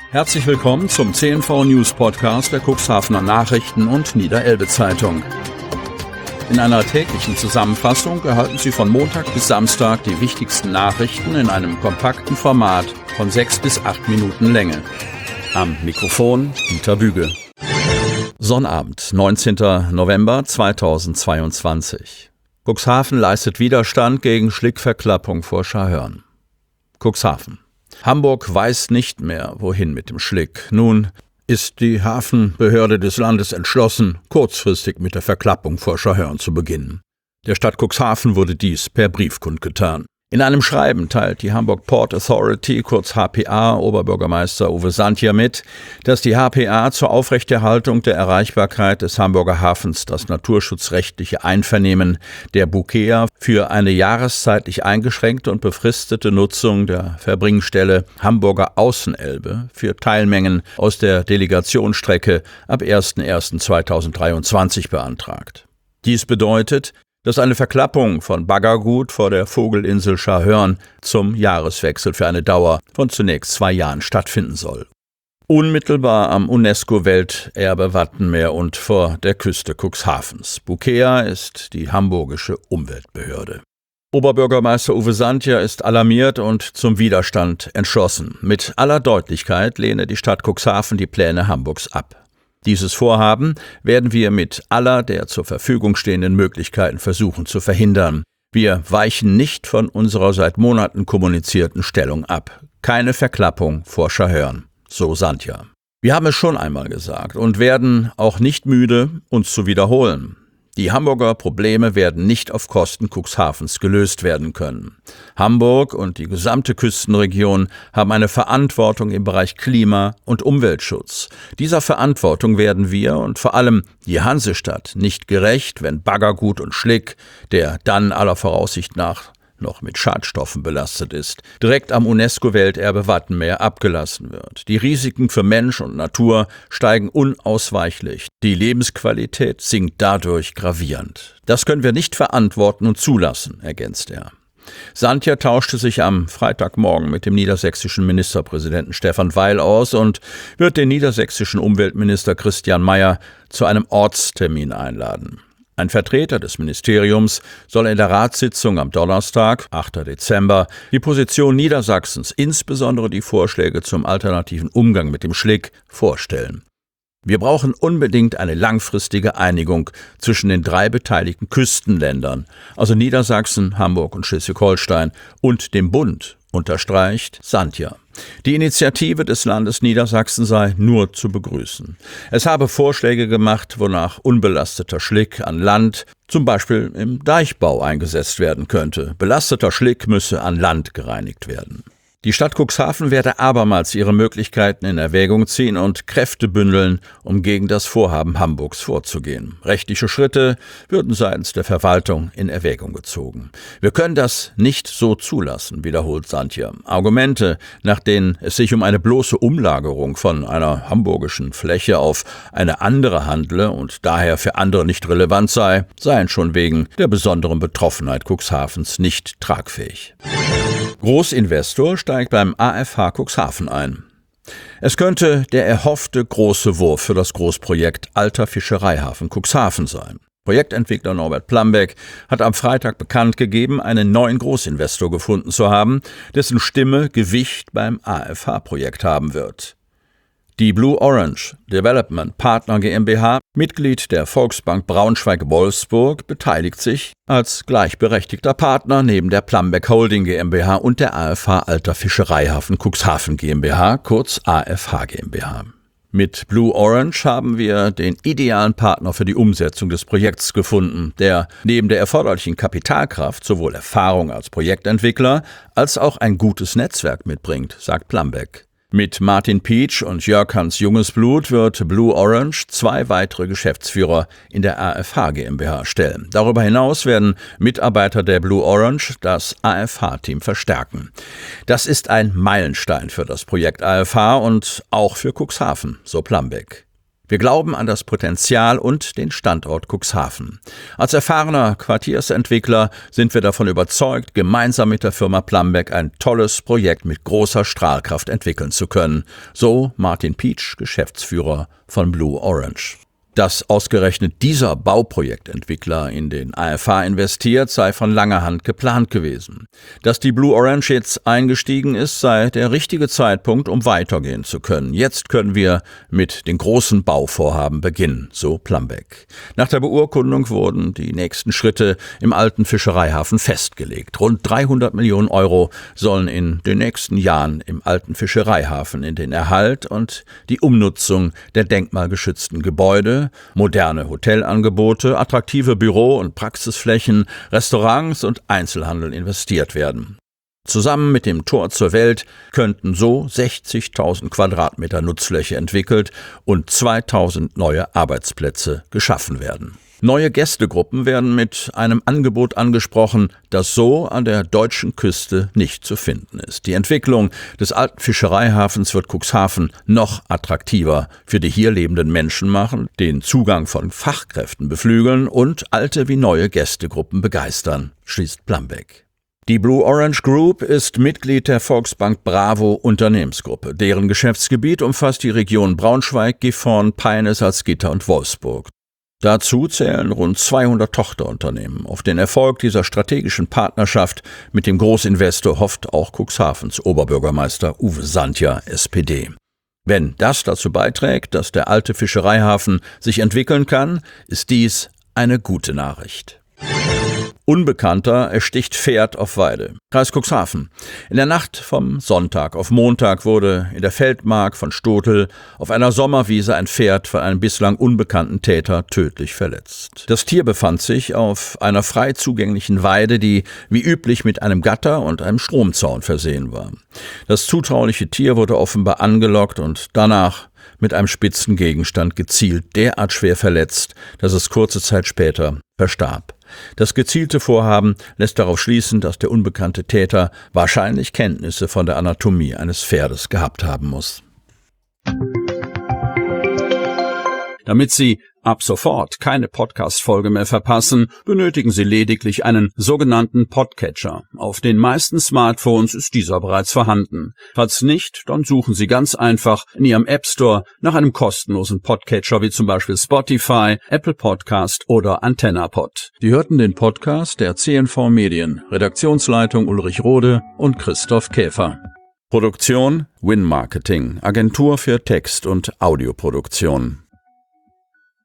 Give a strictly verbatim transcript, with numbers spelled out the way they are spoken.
Herzlich willkommen zum C N V News Podcast der Cuxhavener Nachrichten und Niederelbe Zeitung. In einer täglichen Zusammenfassung erhalten Sie von Montag bis Samstag die wichtigsten Nachrichten in einem kompakten Format von sechs bis acht Minuten Länge. Am Mikrofon Dieter Büge. Sonnabend, neunzehnter November zweitausendzweiundzwanzig. Cuxhaven leistet Widerstand gegen Schlickverklappung vor Scharhörn. Cuxhaven. Hamburg weiß nicht mehr, wohin mit dem Schlick. Nun ist die Hafenbehörde des Landes entschlossen, kurzfristig mit der Verklappung vor Scharhörn zu beginnen. Der Stadt Cuxhaven wurde dies per Brief kundgetan. In einem Schreiben teilt die Hamburg Port Authority, kurz H P A, Oberbürgermeister Uwe Santja mit, dass die H P A zur Aufrechterhaltung der Erreichbarkeit des Hamburger Hafens das naturschutzrechtliche Einvernehmen der Bukea für eine jahreszeitlich eingeschränkte und befristete Nutzung der Verbringstelle Hamburger Außenelbe für Teilmengen aus der Delegationsstrecke ab erster erster zweitausenddreiundzwanzig beantragt. Dies bedeutet, dass eine Verklappung von Baggergut vor der Vogelinsel Scharhörn zum Jahreswechsel für eine Dauer von zunächst zwei Jahren stattfinden soll. Unmittelbar am UNESCO-Welterbe Wattenmeer und vor der Küste Cuxhavens. Bukea ist die hamburgische Umweltbehörde. Oberbürgermeister Uwe Santja ist alarmiert und zum Widerstand entschlossen. Mit aller Deutlichkeit lehne die Stadt Cuxhaven die Pläne Hamburgs ab. Dieses Vorhaben werden wir mit aller der zur Verfügung stehenden Möglichkeiten versuchen zu verhindern. Wir weichen nicht von unserer seit Monaten kommunizierten Stellung ab. Keine Verklappung vor Scharhörn, so Santja. Wir haben es schon einmal gesagt und werden auch nicht müde, uns zu wiederholen. Die Hamburger Probleme werden nicht auf Kosten Cuxhavens gelöst werden können. Hamburg und die gesamte Küstenregion haben eine Verantwortung im Bereich Klima- und Umweltschutz. Dieser Verantwortung werden wir und vor allem die Hansestadt nicht gerecht, wenn Baggergut und Schlick, der dann aller Voraussicht nach noch mit Schadstoffen belastet ist, direkt am UNESCO-Welterbe Wattenmeer abgelassen wird. Die Risiken für Mensch und Natur steigen unausweichlich. Die Lebensqualität sinkt dadurch gravierend. Das können wir nicht verantworten und zulassen, ergänzt er. Santja tauschte sich am Freitagmorgen mit dem niedersächsischen Ministerpräsidenten Stefan Weil aus und wird den niedersächsischen Umweltminister Christian Mayer zu einem Ortstermin einladen. Ein Vertreter des Ministeriums soll in der Ratssitzung am Donnerstag, achter Dezember, die Position Niedersachsens, insbesondere die Vorschläge zum alternativen Umgang mit dem Schlick, vorstellen. Wir brauchen unbedingt eine langfristige Einigung zwischen den drei beteiligten Küstenländern, also Niedersachsen, Hamburg und Schleswig-Holstein, und dem Bund, unterstreicht Santja. Die Initiative des Landes Niedersachsen sei nur zu begrüßen. Es habe Vorschläge gemacht, wonach unbelasteter Schlick an Land, zum Beispiel im Deichbau, eingesetzt werden könnte. Belasteter Schlick müsse an Land gereinigt werden. Die Stadt Cuxhaven werde abermals ihre Möglichkeiten in Erwägung ziehen und Kräfte bündeln, um gegen das Vorhaben Hamburgs vorzugehen. Rechtliche Schritte würden seitens der Verwaltung in Erwägung gezogen. Wir können das nicht so zulassen, wiederholt Santja. Argumente, nach denen es sich um eine bloße Umlagerung von einer hamburgischen Fläche auf eine andere handle und daher für andere nicht relevant sei, seien schon wegen der besonderen Betroffenheit Cuxhavens nicht tragfähig. Großinvestor steigt beim A F H Cuxhaven ein. Es könnte der erhoffte große Wurf für das Großprojekt Alter Fischereihafen Cuxhaven sein. Projektentwickler Norbert Plambeck hat am Freitag bekannt gegeben, einen neuen Großinvestor gefunden zu haben, dessen Stimme Gewicht beim A F H-Projekt haben wird. Die Blue Orange Development Partner GmbH, Mitglied der Volksbank Braunschweig-Wolfsburg, beteiligt sich als gleichberechtigter Partner neben der Plambeck Holding GmbH und der A F H Alter Fischereihafen Cuxhaven GmbH, kurz A F H GmbH. Mit Blue Orange haben wir den idealen Partner für die Umsetzung des Projekts gefunden, der neben der erforderlichen Kapitalkraft sowohl Erfahrung als Projektentwickler als auch ein gutes Netzwerk mitbringt, sagt Plambeck. Mit Martin Pietsch und Jörg Hans Jungesblut wird Blue Orange zwei weitere Geschäftsführer in der A F H GmbH stellen. Darüber hinaus werden Mitarbeiter der Blue Orange das A F H-Team verstärken. Das ist ein Meilenstein für das Projekt A F H und auch für Cuxhaven, so Plambeck. Wir glauben an das Potenzial und den Standort Cuxhaven. Als erfahrener Quartiersentwickler sind wir davon überzeugt, gemeinsam mit der Firma Plumbeck ein tolles Projekt mit großer Strahlkraft entwickeln zu können. So Martin Pietsch, Geschäftsführer von Blue Orange. Dass ausgerechnet dieser Bauprojektentwickler in den A F H investiert, sei von langer Hand geplant gewesen. Dass die Blue Orange jetzt eingestiegen ist, sei der richtige Zeitpunkt, um weitergehen zu können. Jetzt können wir mit den großen Bauvorhaben beginnen, so Plumbeck. Nach der Beurkundung wurden die nächsten Schritte im alten Fischereihafen festgelegt. Rund dreihundert Millionen Euro sollen in den nächsten Jahren im alten Fischereihafen in den Erhalt und die Umnutzung der denkmalgeschützten Gebäude, moderne Hotelangebote, attraktive Büro- und Praxisflächen, Restaurants und Einzelhandel investiert werden. Zusammen mit dem Tor zur Welt könnten so sechzigtausend Quadratmeter Nutzfläche entwickelt und zweitausend neue Arbeitsplätze geschaffen werden. Neue Gästegruppen werden mit einem Angebot angesprochen, das so an der deutschen Küste nicht zu finden ist. Die Entwicklung des alten Fischereihafens wird Cuxhaven noch attraktiver für die hier lebenden Menschen machen, den Zugang von Fachkräften beflügeln und alte wie neue Gästegruppen begeistern, schließt Plumbeck. Die Blue Orange Group ist Mitglied der Volksbank Bravo Unternehmensgruppe. Deren Geschäftsgebiet umfasst die Region Braunschweig, Gifhorn, Peine, Salzgitter und Wolfsburg. Dazu zählen rund zweihundert Tochterunternehmen. Auf den Erfolg dieser strategischen Partnerschaft mit dem Großinvestor hofft auch Cuxhavens Oberbürgermeister Uwe Santja, S P D. Wenn das dazu beiträgt, dass der alte Fischereihafen sich entwickeln kann, ist dies eine gute Nachricht. Unbekannter ersticht Pferd auf Weide. Kreis Cuxhaven. In der Nacht vom Sonntag auf Montag wurde in der Feldmark von Stotel auf einer Sommerwiese ein Pferd von einem bislang unbekannten Täter tödlich verletzt. Das Tier befand sich auf einer frei zugänglichen Weide, die wie üblich mit einem Gatter und einem Stromzaun versehen war. Das zutrauliche Tier wurde offenbar angelockt und danach mit einem spitzen Gegenstand gezielt derart schwer verletzt, dass es kurze Zeit später verstarb. Das gezielte Vorhaben lässt darauf schließen, dass der unbekannte Täter wahrscheinlich Kenntnisse von der Anatomie eines Pferdes gehabt haben muss. Damit Sie ab sofort keine Podcast-Folge mehr verpassen, benötigen Sie lediglich einen sogenannten Podcatcher. Auf den meisten Smartphones ist dieser bereits vorhanden. Falls nicht, dann suchen Sie ganz einfach in Ihrem App Store nach einem kostenlosen Podcatcher wie zum Beispiel Spotify, Apple Podcast oder AntennaPod. Sie hörten den Podcast der C N V Medien, Redaktionsleitung Ulrich Rode und Christoph Käfer. Produktion Win Marketing, Agentur für Text- und Audioproduktion.